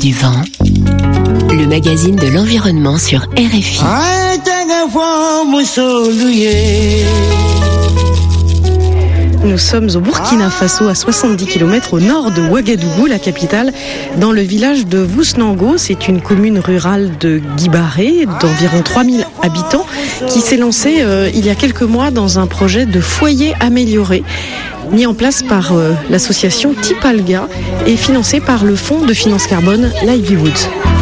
du vent, le magazine de l'environnement sur RFI. Nous sommes au Burkina Faso, à 70 km au nord de Ouagadougou, la capitale, dans le village de Vousnango. C'est une commune rurale de Guibaré, d'environ 3000 habitants, qui s'est lancée il y a quelques mois dans un projet de foyer amélioré, mis en place par l'association Tipalga et financé par le fonds de finance carbone Livelihood.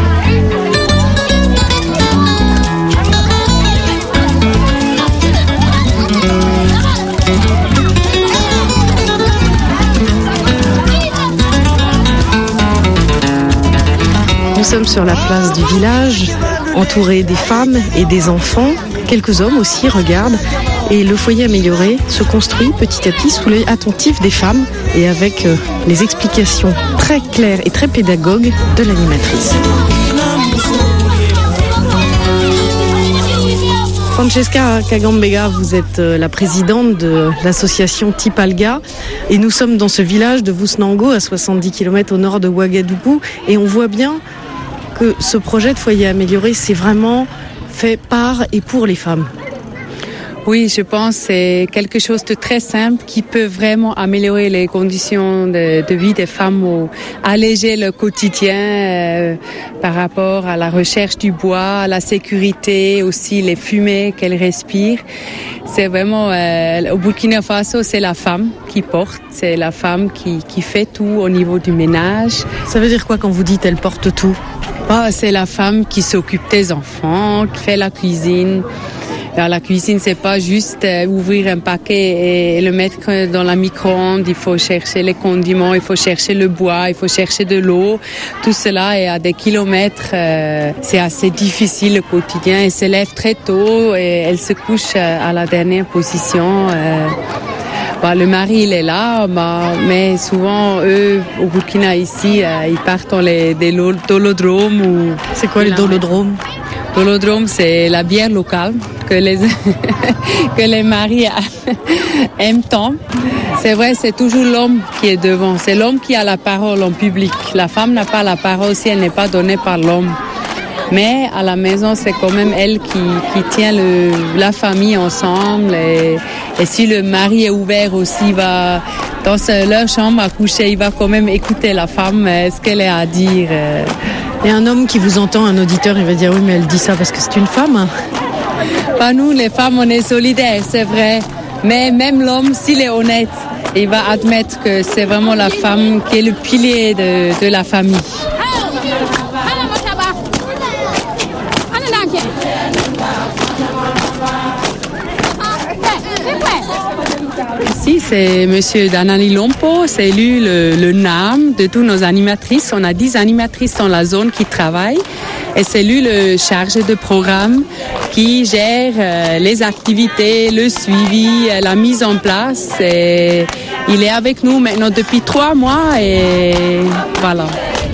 Nous sommes sur la place du village, entourés des femmes et des enfants. Quelques hommes aussi regardent. Et le foyer amélioré se construit petit à petit sous l'œil attentif des femmes et avec les explications très claires et très pédagogues de l'animatrice. Francesca Kagambega, vous êtes la présidente de l'association Tipalga et nous sommes dans ce village de Vousnango à 70 km au nord de Ouagadougou et on voit bien que ce projet de foyer amélioré, c'est vraiment fait par et pour les femmes. Oui, je pense que c'est quelque chose de très simple qui peut vraiment améliorer les conditions de vie des femmes ou alléger le quotidien par rapport à la recherche du bois, à la sécurité, aussi les fumées qu'elles respirent. C'est vraiment, au Burkina Faso, c'est la femme qui porte, c'est la femme qui fait tout au niveau du ménage. Ça veut dire quoi quand vous dites elle porte tout ? C'est la femme qui s'occupe des enfants, qui fait la cuisine. Alors, la cuisine, c'est pas juste ouvrir un paquet et le mettre dans la micro-ondes. Il faut chercher les condiments, il faut chercher le bois, il faut chercher de l'eau. Tout cela est à des kilomètres. C'est assez difficile le quotidien. Elle se lève très tôt et elle se couche à la dernière position. Le mari, il est là, mais souvent, eux, au Burkina, ici, ils partent dans des dolodromes. Ou... C'est quoi les dolodromes ? Dolodrome, c'est la bière locale que les maris aiment tant. C'est vrai, c'est toujours l'homme qui est devant. C'est l'homme qui a la parole en public. La femme n'a pas la parole si elle n'est pas donnée par l'homme. Mais à la maison, c'est quand même elle qui tient la famille ensemble. Et si le mari est ouvert aussi, il va dans leur chambre à coucher, il va quand même écouter la femme, ce qu'elle a à dire. Et un homme qui vous entend, un auditeur, il va dire oui, mais elle dit ça parce que c'est une femme. Pas nous, les femmes, on est solidaires, c'est vrai. Mais même l'homme, s'il est honnête, il va admettre que c'est vraiment la femme qui est le pilier de la famille. Ici, c'est Monsieur Danani Lompo, c'est lui le NAM de toutes nos animatrices. On a 10 animatrices dans la zone qui travaillent et c'est lui le chargé de programme qui gère les activités, le suivi, la mise en place. Et il est avec nous maintenant depuis 3 mois et voilà.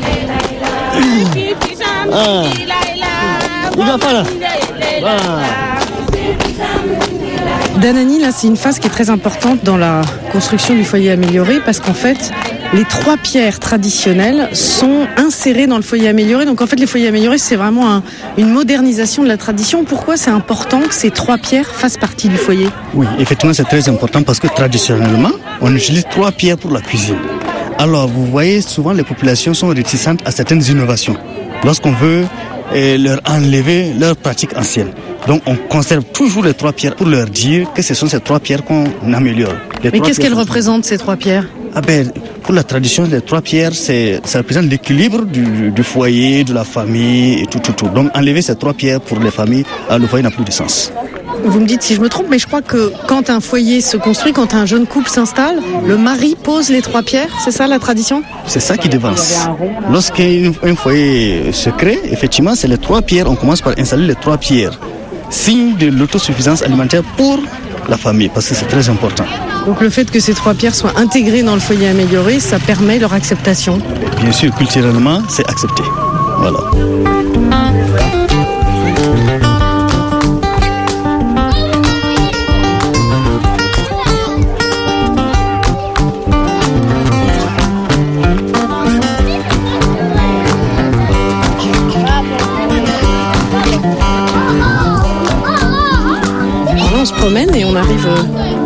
Danani, là, c'est une phase qui est très importante dans la construction du foyer amélioré parce qu'en fait, les 3 pierres traditionnelles sont insérées dans le foyer amélioré. Donc en fait, les foyers améliorés, c'est vraiment une modernisation de la tradition. Pourquoi c'est important que ces 3 pierres fassent partie du foyer ? Oui, effectivement, c'est très important parce que traditionnellement, on utilise 3 pierres pour la cuisine. Alors, vous voyez, souvent, les populations sont réticentes à certaines innovations lorsqu'on veut leur enlever leurs pratiques anciennes. Donc on conserve toujours les 3 pierres pour leur dire que ce sont ces 3 pierres qu'on améliore. Mais qu'est-ce qu'elles représentent, ces 3 pierres ? Pour la tradition, les 3 pierres, ça représente l'équilibre du foyer, de la famille et tout. Donc enlever ces 3 pierres pour les familles, le foyer n'a plus de sens. Vous me dites si je me trompe, mais je crois que quand un foyer se construit, quand un jeune couple s'installe, le mari pose les 3 pierres, c'est ça la tradition ? C'est ça qui devance. Lorsqu'un foyer se crée, effectivement, c'est les 3 pierres, on commence par installer les 3 pierres. Signe de l'autosuffisance alimentaire pour la famille, parce que c'est très important. Donc le fait que ces 3 pierres soient intégrées dans le foyer amélioré, ça permet leur acceptation ? Bien sûr, culturellement, c'est accepté. Voilà.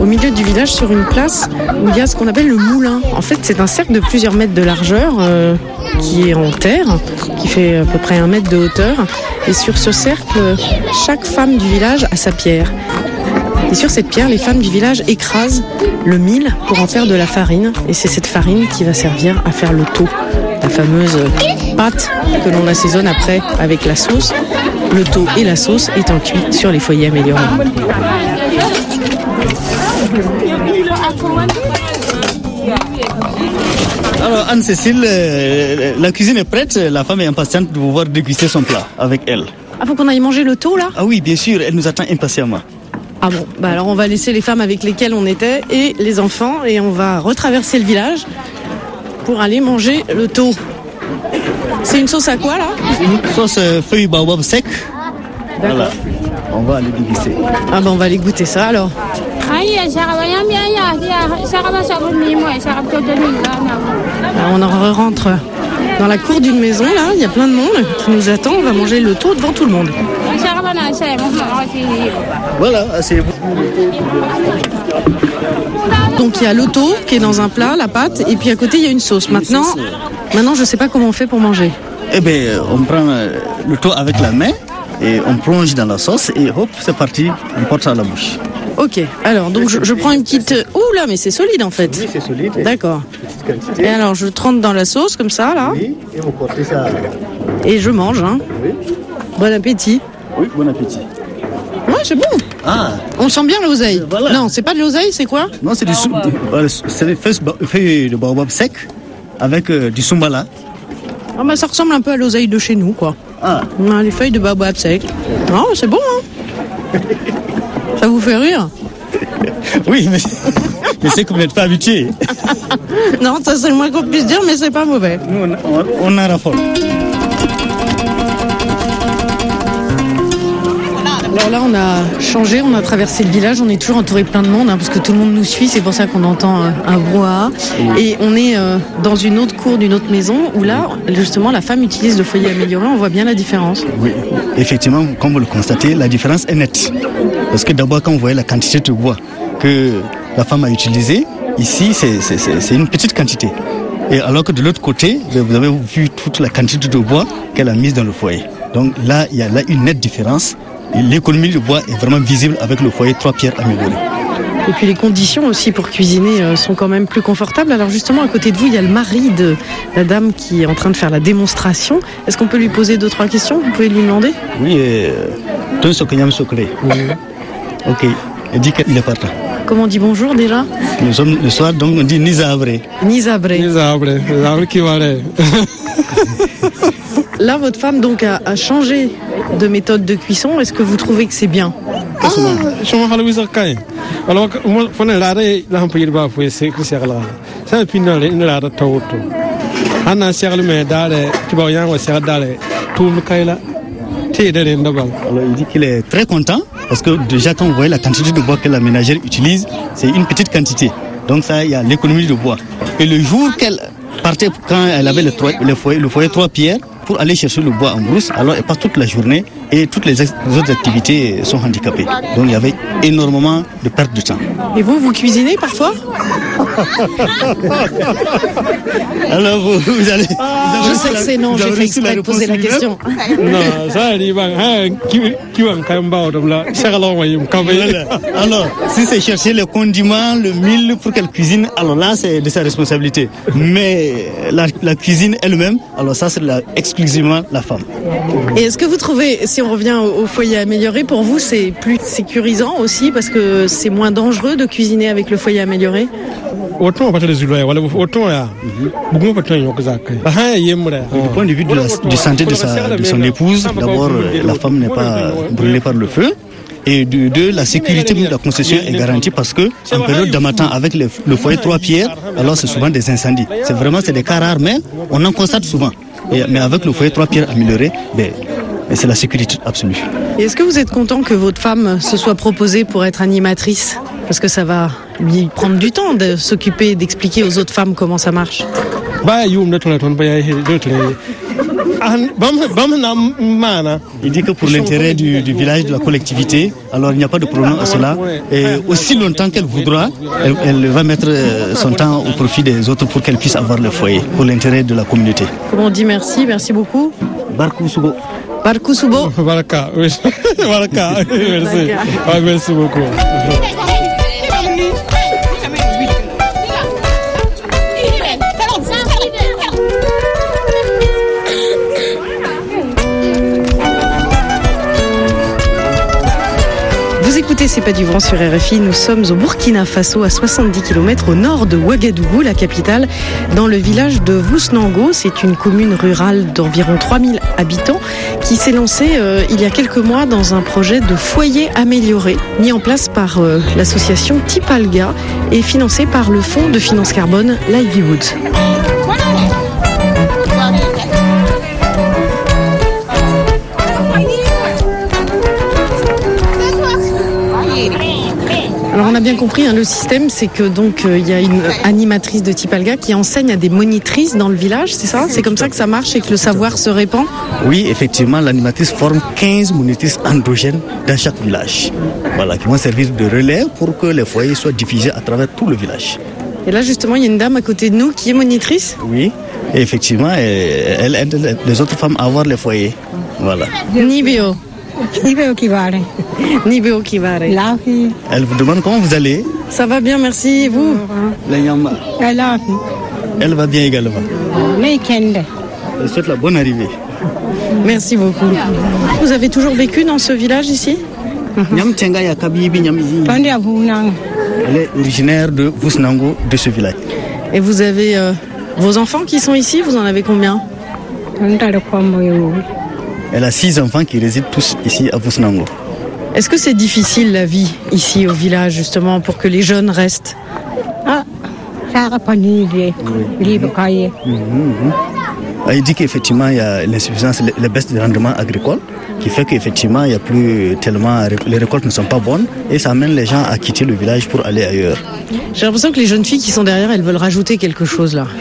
au milieu du village sur une place où il y a ce qu'on appelle le moulin. En fait, c'est un cercle de plusieurs mètres de largeur qui est en terre, qui fait à peu près 1 mètre de hauteur. Et sur ce cercle, chaque femme du village a sa pierre. Et sur cette pierre, les femmes du village écrasent le mil pour en faire de la farine. Et c'est cette farine qui va servir à faire le tau, la fameuse pâte que l'on assaisonne après avec la sauce. Le tau et la sauce étant cuits sur les foyers améliorés. Alors Anne-Cécile, la cuisine est prête, la femme est impatiente de pouvoir déguster son plat avec elle. Ah, faut qu'on aille manger le tau là ? Ah oui, bien sûr, elle nous attend impatiemment. Ah bon, bah alors on va laisser les femmes avec lesquelles on était et les enfants et on va retraverser le village pour aller manger le tau. C'est une sauce à quoi là ? Une sauce feuille baobab sec. Voilà, on va aller déguster. Ah bah on va aller goûter ça alors. Alors on rentre dans la cour d'une maison là, il y a plein de monde qui nous attend, on va manger le tau devant tout le monde. Voilà, asseyez-vous. Donc il y a le tau qui est dans un plat, la pâte, et puis à côté il y a une sauce. Maintenant je sais pas comment on fait pour manger. Eh bien, on prend le tau avec la main et on plonge dans la sauce et hop, c'est parti, on porte ça à la bouche. Ok, alors donc je prends une petite... Ouh là, mais c'est solide en fait. Oui, c'est solide. D'accord. Et alors je trempe dans la sauce comme ça là. Oui, et vous portez ça. Et je mange. Hein. Oui. Bon appétit. Oui, bon appétit. Ouais, c'est bon. Ah. On sent bien l'oseille. Voilà. Non, c'est pas de l'oseille, c'est quoi ? Non, c'est du c'est des feuilles de baobab sec avec du sumbala. Ah bah ça ressemble un peu à l'oseille de chez nous quoi. Ah. On a les feuilles de baobab sec. Non, c'est bon hein. Ça vous fait rire ? Oui, mais c'est que vous n'êtes pas habitué. Non, ça c'est le moins qu'on puisse dire, mais c'est pas mauvais. Nous, on en raffole. Alors là, on a changé, on a traversé le village, on est toujours entouré de plein de monde, hein, parce que tout le monde nous suit, c'est pour ça qu'on entend un brouhaha. Et on est dans une autre cour d'une autre maison, où là, justement, la femme utilise le foyer amélioré, on voit bien la différence. Oui, effectivement, comme vous le constatez, la différence est nette. Parce que d'abord, quand vous voyez la quantité de bois que la femme a utilisée, ici, c'est une petite quantité. Et alors que de l'autre côté, vous avez vu toute la quantité de bois qu'elle a mise dans le foyer. Donc là, il y a là une nette différence. Et l'économie du bois est vraiment visible avec le foyer 3 pierres amélioré. Et puis les conditions aussi pour cuisiner sont quand même plus confortables. Alors justement, à côté de vous, il y a le mari de la dame qui est en train de faire la démonstration. Est-ce qu'on peut lui poser 2-3 questions ? Vous pouvez lui demander ? Oui, tout ce que nous sommes Ok, il dit qu'il est partant. Comment on dit bonjour déjà ? Nous sommes le soir, donc on dit Nizabre. Nizabre. Nizabre qui va aller. Là, votre femme donc a changé de méthode de cuisson. Est-ce que vous trouvez que c'est bien ? Je m'en vais à Kaye. Alors, on est là, là, on peut y aller pour essayer de faire là. Ça, et puis, on est là, tout. On a serré le médaille, tu vas y aller, on serre d'aller. Tout le Kaye là. Alors, il dit qu'il est très content parce que déjà, quand vous voyez la quantité de bois que la ménagère utilise, c'est une petite quantité. Donc, ça, il y a l'économie de bois. Et le jour qu'elle partait, quand elle avait le foyer 3 pierres, pour aller chercher le bois en brousse, alors elle passe toute la journée et toutes les autres activités sont handicapées. Donc il y avait énormément de perte de temps. Et vous cuisinez parfois ? Alors vous allez... Je sais que c'est non, j'ai fait exprès de poser la question. Non, ça dit, qui va quand même là, alors, si c'est chercher le condiment, le mil pour qu'elle cuisine, alors là c'est de sa responsabilité. Mais la cuisine elle-même, alors ça c'est exclusivement la femme. Et est-ce que vous trouvez, si on revient au foyer amélioré, pour vous c'est plus sécurisant aussi parce que c'est moins dangereux de cuisiner avec le foyer amélioré ? Du point de vue de santé de son épouse, d'abord la femme n'est pas brûlée par le feu. Et de deux, la sécurité de la concession est garantie parce que en période d'Hamatan, avec le foyer 3 pierres, alors c'est souvent des incendies. C'est des cas rares, mais on en constate souvent. Mais avec le foyer 3 pierres amélioré, c'est la sécurité absolue. Et est-ce que vous êtes content que votre femme se soit proposée pour être animatrice ? Parce que ça va lui prendre du temps de s'occuper, d'expliquer aux autres femmes comment ça marche. Il dit que pour l'intérêt du village, de la collectivité, alors il n'y a pas de problème à cela. Et aussi longtemps qu'elle voudra, elle va mettre son temps au profit des autres pour qu'elle puisse avoir le foyer, pour l'intérêt de la communauté. Comment on dit merci? Merci beaucoup. Barkou Subo. Barkou Subo. Baraka, oui. Baraka, merci. Ah, merci beaucoup. Écoutez, c'est pas du vent sur RFI. Nous sommes au Burkina Faso, à 70 km au nord de Ouagadougou, la capitale, dans le village de Vousnango. C'est une commune rurale d'environ 3000 habitants qui s'est lancée il y a quelques mois dans un projet de foyer amélioré, mis en place par l'association Tipalga et financé par le fonds de finance carbone Livelihood. Alors on a bien compris, le système, c'est que donc il y a une animatrice de Tipalga qui enseigne à des monitrices dans le village, c'est ça? C'est comme ça que ça marche et que le savoir se répand? Oui, effectivement, l'animatrice forme 15 monitrices endogènes dans chaque village. Voilà, qui vont servir de relais pour que les foyers soient diffusés à travers tout le village. Et là justement, il y a une dame à côté de nous qui est monitrice? Oui, et effectivement, elle aide les autres femmes à avoir les foyers. Voilà. Nibio. Nibio Kivare. Elle vous demande comment vous allez? Ça va bien, merci. Et vous? Elle va bien également. Elle souhaite la bonne arrivée. Merci beaucoup. Vous avez toujours vécu dans ce village ici? Elle est originaire de Vousnango, de ce village. Et vous avez vos enfants qui sont ici? Vous en avez combien? Elle a 6 enfants qui résident tous ici à Vousnango. Est-ce que c'est difficile la vie ici au village justement pour que les jeunes restent? Il dit qu'effectivement il y a l'insuffisance, la baisse des rendements agricoles qui fait qu'effectivement il n'y a plus tellement, les récoltes ne sont pas bonnes et ça amène les gens à quitter le village pour aller ailleurs. J'ai l'impression que les jeunes filles qui sont derrière, elles veulent rajouter quelque chose là.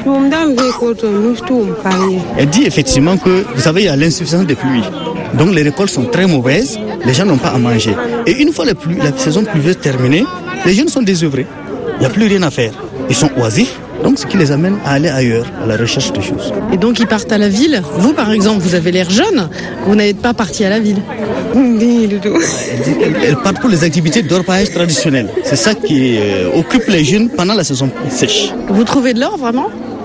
Elle dit effectivement que, vous savez, il y a l'insuffisance des pluies. Donc les récoltes sont très mauvaises, les gens n'ont pas à manger. Et une fois la saison pluvieuse terminée, les jeunes sont désœuvrés. Il n'y a plus rien à faire. Ils sont oisifs, donc ce qui les amène à aller ailleurs, à la recherche de choses. Et donc ils partent à la ville. Vous par exemple, vous avez l'air jeune, vous n'êtes pas parti à la ville. Elle part pour les activités d'orpaillage traditionnelles. C'est ça qui occupe les jeunes pendant la saison sèche. Vous trouvez de l'or vraiment?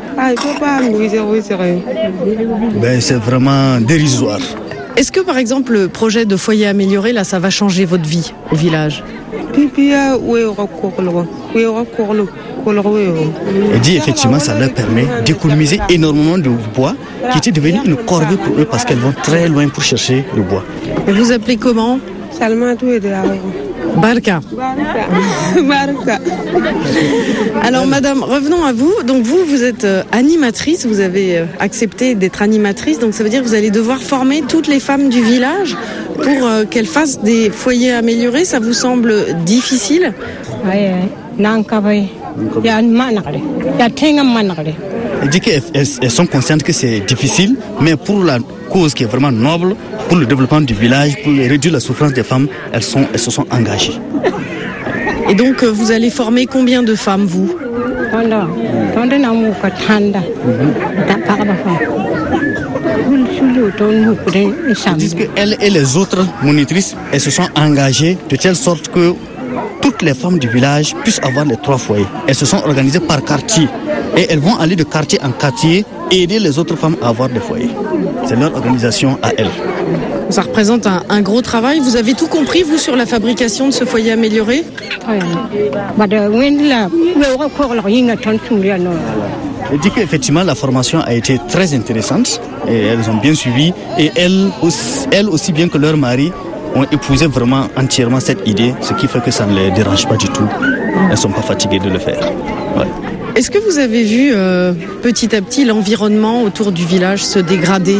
C'est vraiment dérisoire. Est-ce que par exemple le projet de foyer amélioré, là, ça va changer votre vie au village? Elle dit effectivement ça leur permet d'économiser énormément de bois qui était devenu une corvée pour eux parce qu'elles vont très loin pour chercher le bois. Et vous appelez comment? Barka. Alors madame, revenons à vous. Donc vous êtes animatrice, vous avez accepté d'être animatrice, donc ça veut dire que vous allez devoir former toutes les femmes du village pour qu'elles fassent des foyers améliorés. Ça vous semble difficile? Elle dit qu'elles sont conscientes que c'est difficile, mais pour la cause qui est vraiment noble, pour le développement du village, pour réduire la souffrance des femmes, elles se sont engagées. Et donc vous allez former combien de femmes, vous? Ils disent qu'elles et les autres monitrices, elles se sont engagées de telle sorte que toutes les femmes du village puissent avoir les 3 foyers. Elles se sont organisées par quartier et elles vont aller de quartier en quartier et aider les autres femmes à avoir des foyers. C'est leur organisation à elles. Ça représente un gros travail. Vous avez tout compris, vous, sur la fabrication de ce foyer amélioré? Elle dit qu'effectivement la formation a été très intéressante et elles ont bien suivi et elles aussi bien que leur mari ont épousé vraiment entièrement cette idée, ce qui fait que ça ne les dérange pas du tout. Elles ne sont pas fatiguées de le faire. Ouais. Est-ce que vous avez vu petit à petit l'environnement autour du village se dégrader?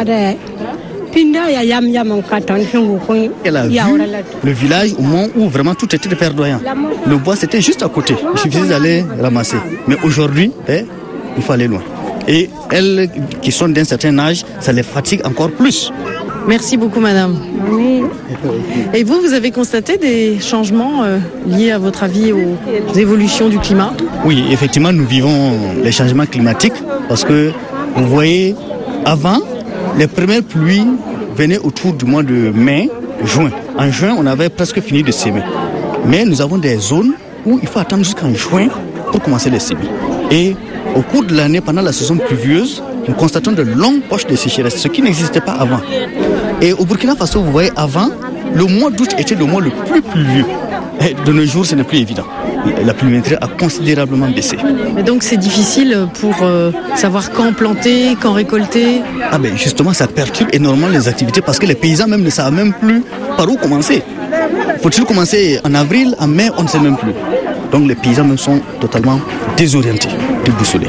Elle a vu le village au moment où vraiment tout était verdoyant. Le bois c'était juste à côté, il suffisait d'aller ramasser. Mais aujourd'hui, il faut aller loin. Et elles qui sont d'un certain âge, ça les fatigue encore plus. Merci beaucoup, madame. Oui. Et vous avez constaté des changements liés, à votre avis, aux évolutions du climat? Oui, effectivement, nous vivons les changements climatiques parce que, vous voyez, avant, les premières pluies venaient autour du mois de mai, juin. En juin, on avait presque fini de s'aimer. Mais nous avons des zones où il faut attendre jusqu'en juin pour commencer les semis. Et au cours de l'année, pendant la saison pluvieuse, nous constatons de longues poches de sécheresse, ce qui n'existait pas avant. Et au Burkina Faso, vous voyez, avant, le mois d'août était le mois le plus pluvieux. Et de nos jours, ce n'est plus évident. La pluviométrie a considérablement baissé. Et donc c'est difficile pour savoir quand planter, quand récolter? Ah ben justement, ça perturbe énormément les activités parce que les paysans même ne savent même plus par où commencer. Faut-il commencer en avril, en mai, on ne sait même plus. Donc les paysans même sont totalement désorientés, déboussolés.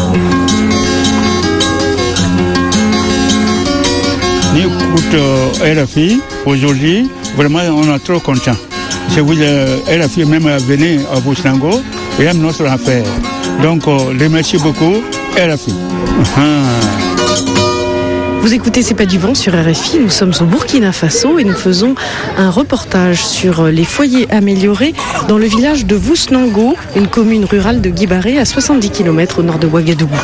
On écoute RFI aujourd'hui, vraiment on est trop content. C'est vous, RFI même venir à Bousnango et aime notre affaire. Donc remercie beaucoup RFI. Vous écoutez C'est pas du vent sur RFI, nous sommes au Burkina Faso et nous faisons un reportage sur les foyers améliorés dans le village de Vousnango, une commune rurale de Guibaré à 70 km au nord de Ouagadougou.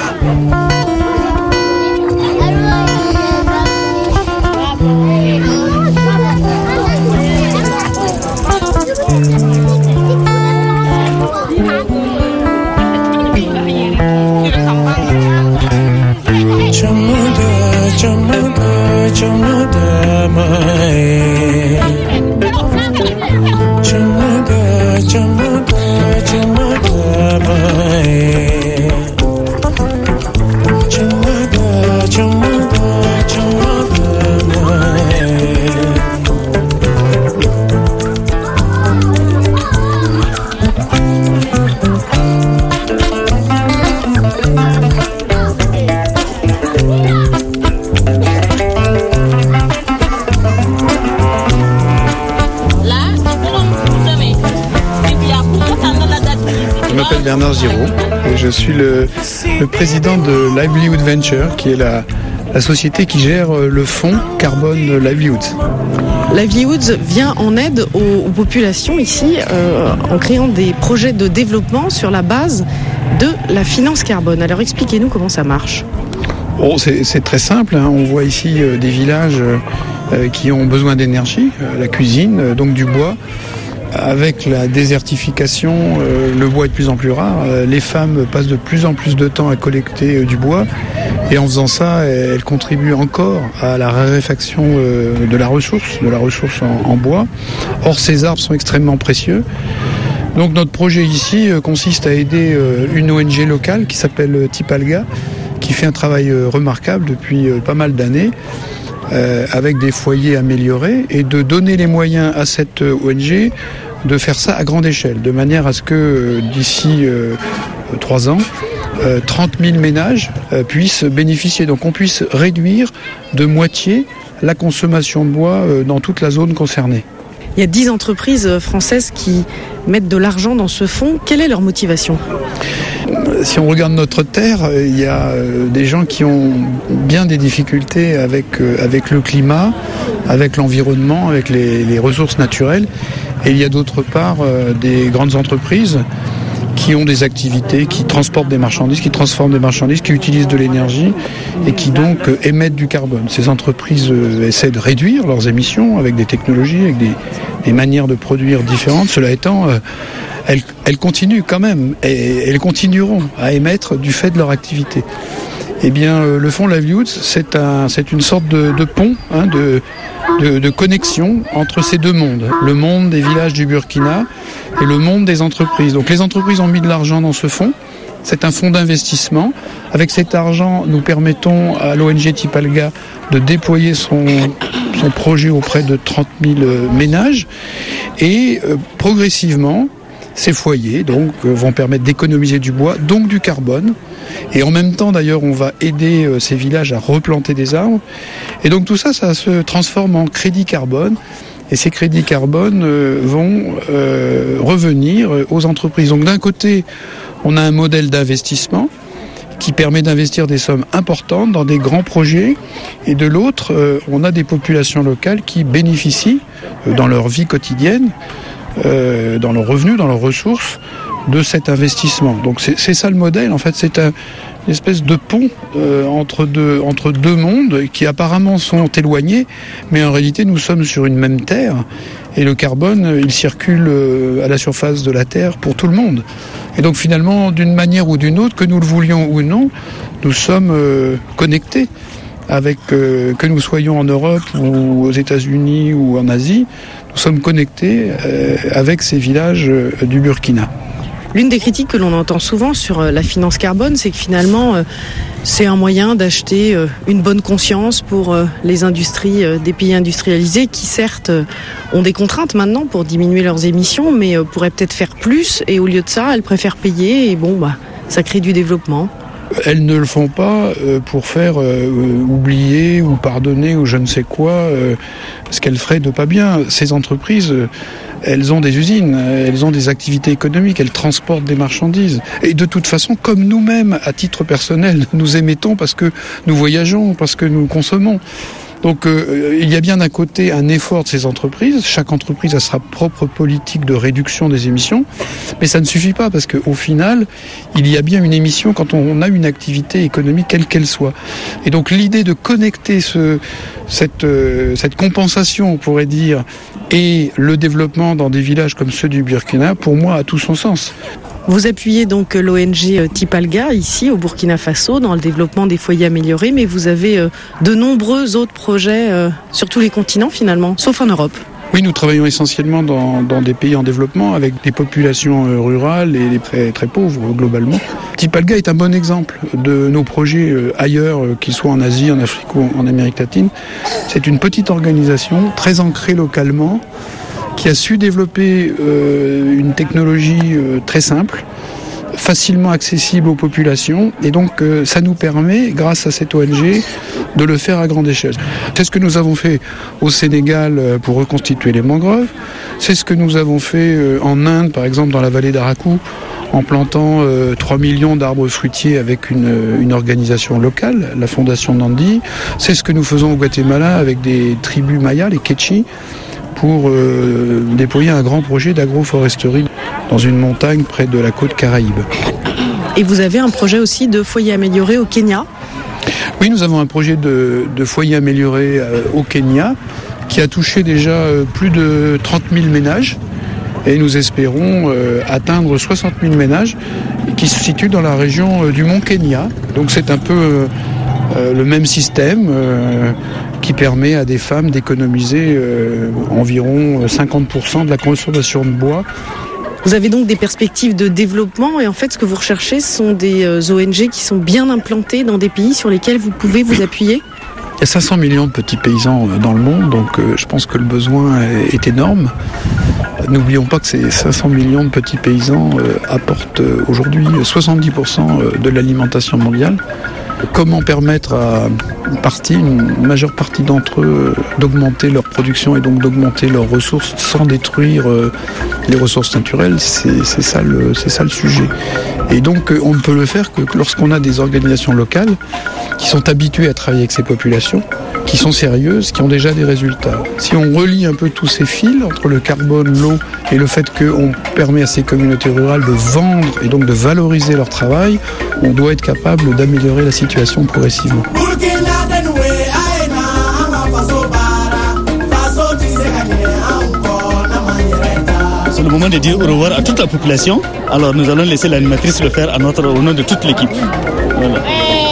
Bernard Giraud et je suis le président de Livelihood Venture, qui est la société qui gère le fonds Carbone Livelihoods. Livelihoods vient en aide aux populations ici en créant des projets de développement sur la base de la finance carbone. Alors expliquez-nous comment ça marche. Oh, c'est très simple, hein. On voit ici des villages qui ont besoin d'énergie, la cuisine, donc du bois. Avec la désertification, le bois est de plus en plus rare. Les femmes passent de plus en plus de temps à collecter du bois. Et en faisant ça, elles contribuent encore à la raréfaction de la ressource en bois. Or, ces arbres sont extrêmement précieux. Donc notre projet ici consiste à aider une ONG locale qui s'appelle Tipalga, qui fait un travail remarquable depuis pas mal d'années. Avec des foyers améliorés et de donner les moyens à cette ONG de faire ça à grande échelle, de manière à ce que d'ici 3 ans, 30 000 ménages puissent bénéficier. Donc on puisse réduire de moitié la consommation de bois dans toute la zone concernée. Il y a 10 entreprises françaises qui mettent de l'argent dans ce fonds. Quelle est leur motivation ? Si on regarde notre terre, il y a des gens qui ont bien des difficultés avec le climat, avec l'environnement, avec les ressources naturelles. Et il y a d'autre part des grandes entreprises qui ont des activités, qui transportent des marchandises, qui transforment des marchandises, qui utilisent de l'énergie et qui donc émettent du carbone. Ces entreprises essaient de réduire leurs émissions avec des technologies, avec des manières de produire différentes. Cela étant, elles continuent quand même et elles continueront à émettre du fait de leur activité. Eh bien, le fonds Livelihoods, c'est une sorte de pont, hein, de connexion entre ces deux mondes. Le monde des villages du Burkina et le monde des entreprises. Donc les entreprises ont mis de l'argent dans ce fonds. C'est un fonds d'investissement. Avec cet argent, nous permettons à l'ONG Tipalga de déployer son projet auprès de 30 000 ménages. Et progressivement, ces foyers donc vont permettre d'économiser du bois, donc du carbone. Et en même temps, d'ailleurs, on va aider ces villages à replanter des arbres. Et donc tout ça, ça se transforme en crédit carbone. Et ces crédits carbone vont revenir aux entreprises. Donc d'un côté, on a un modèle d'investissement qui permet d'investir des sommes importantes dans des grands projets. Et de l'autre, on a des populations locales qui bénéficient dans leur vie quotidienne, dans leurs revenus, dans leurs ressources, de cet investissement. Donc c'est ça le modèle. En fait, c'est une espèce de pont entre deux mondes qui apparemment sont éloignés, mais en réalité nous sommes sur une même terre et le carbone il circule à la surface de la terre pour tout le monde. Et donc finalement, d'une manière ou d'une autre, que nous le voulions ou non, nous sommes connectés avec que nous soyons en Europe ou aux États-Unis ou en Asie, nous sommes connectés avec ces villages du Burkina. L'une des critiques que l'on entend souvent sur la finance carbone, c'est que finalement, c'est un moyen d'acheter une bonne conscience pour les industries des pays industrialisés qui, certes, ont des contraintes maintenant pour diminuer leurs émissions, mais pourraient peut-être faire plus. Et au lieu de ça, elles préfèrent payer et ça crée du développement. Elles ne le font pas pour faire oublier ou pardonner ou je ne sais quoi ce qu'elles feraient de pas bien. Ces entreprises, elles ont des usines, elles ont des activités économiques, elles transportent des marchandises. Et de toute façon, comme nous-mêmes, à titre personnel, nous émettons parce que nous voyageons, parce que nous consommons. Donc il y a bien d'un côté un effort de ces entreprises. Chaque entreprise a sa propre politique de réduction des émissions, mais ça ne suffit pas parce qu'au final, il y a bien une émission quand on a une activité économique quelle qu'elle soit. Et donc l'idée de connecter cette compensation, on pourrait dire, et le développement dans des villages comme ceux du Burkina, pour moi, a tout son sens. Vous appuyez donc l'ONG Tipalga ici au Burkina Faso dans le développement des foyers améliorés, mais vous avez de nombreux autres projets sur tous les continents finalement, sauf en Europe. Oui, nous travaillons essentiellement dans des pays en développement avec des populations rurales et très, très pauvres globalement. Tipalga est un bon exemple de nos projets ailleurs, qu'ils soient en Asie, en Afrique ou en Amérique latine. C'est une petite organisation très ancrée localement qui a su développer une technologie très simple, facilement accessible aux populations, et donc ça nous permet, grâce à cette ONG, de le faire à grande échelle. C'est ce que nous avons fait au Sénégal pour reconstituer les mangroves, c'est ce que nous avons fait en Inde, par exemple dans la vallée d'Araku, en plantant 3 millions d'arbres fruitiers avec une organisation locale, la Fondation Nandi. C'est ce que nous faisons au Guatemala avec des tribus mayas, les Quechis, pour déployer un grand projet d'agroforesterie dans une montagne près de la côte Caraïbe. Et vous avez un projet aussi de foyer amélioré au Kenya ? Oui, nous avons un projet de foyer amélioré au Kenya qui a touché déjà plus de 30 000 ménages et nous espérons atteindre 60 000 ménages qui se situent dans la région du Mont Kenya. Donc c'est un peu le même système qui permet à des femmes d'économiser environ 50% de la consommation de bois. Vous avez donc des perspectives de développement et en fait ce que vous recherchez ce sont des ONG qui sont bien implantées dans des pays sur lesquels vous pouvez vous appuyer ? Il y a 500 millions de petits paysans dans le monde, donc je pense que le besoin est énorme. N'oublions pas que ces 500 millions de petits paysans apportent aujourd'hui 70% de l'alimentation mondiale. Comment permettre à une majeure partie d'entre eux d'augmenter leur production et donc d'augmenter leurs ressources sans détruire les ressources naturelles, c'est ça le sujet. Et donc on ne peut le faire que lorsqu'on a des organisations locales qui sont habituées à travailler avec ces populations, qui sont sérieuses, qui ont déjà des résultats. Si on relie un peu tous ces fils entre le carbone, l'eau et le fait qu'on permet à ces communautés rurales de vendre et donc de valoriser leur travail, on doit être capable d'améliorer la situation progressivement. C'est le moment de dire au revoir à toute la population. Alors nous allons laisser l'animatrice le faire au nom de toute l'équipe. Voilà.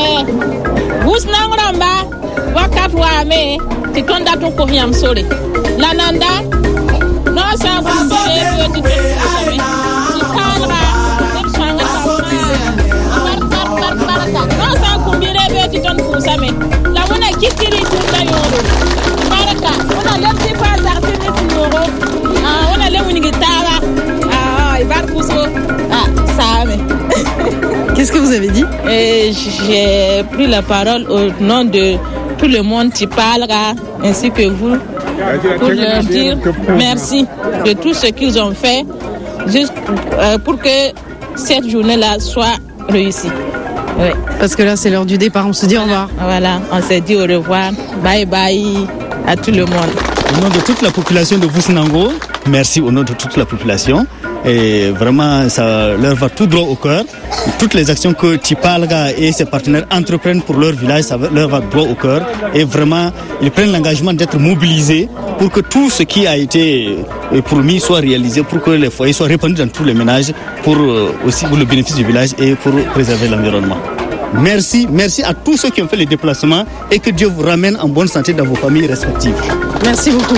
Qu'est-ce que vous avez dit ? J'ai pris la parole au nom de tout le monde qui parlera, ainsi que vous, pour leur dire merci de tout ce qu'ils ont fait juste pour que cette journée-là soit réussie. Oui. Parce que là, c'est l'heure du départ. On se dit au revoir. Voilà, on se dit au revoir. Bye bye à tout le monde. Au nom de toute la population de Voussinango, merci au nom de toute la population. Et vraiment, ça leur va tout droit au cœur. Toutes les actions que Tipalga et ses partenaires entreprennent pour leur village, ça leur va droit au cœur. Et vraiment, ils prennent l'engagement d'être mobilisés pour que tout ce qui a été promis soit réalisé, pour que les foyers soient répandus dans tous les ménages, pour aussi pour le bénéfice du village et pour préserver l'environnement. Merci à tous ceux qui ont fait les déplacements et que Dieu vous ramène en bonne santé dans vos familles respectives. Merci beaucoup.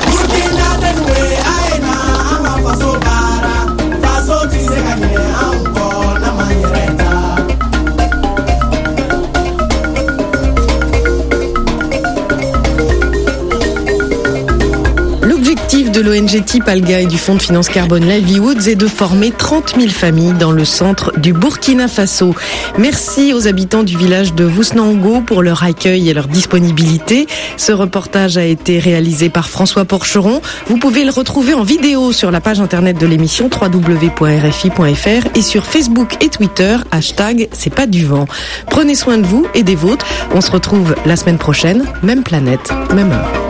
De l'ONG Tipalga et du Fonds de finance carbone Livelihoods est de former 30 000 familles dans le centre du Burkina Faso. Merci aux habitants du village de Voussinango pour leur accueil et leur disponibilité. Ce reportage a été réalisé par François Porcheron. Vous pouvez le retrouver en vidéo sur la page internet de l'émission www.rfi.fr et sur Facebook et Twitter, #c'est pas du vent. Prenez soin de vous et des vôtres. On se retrouve la semaine prochaine, même planète, même heure.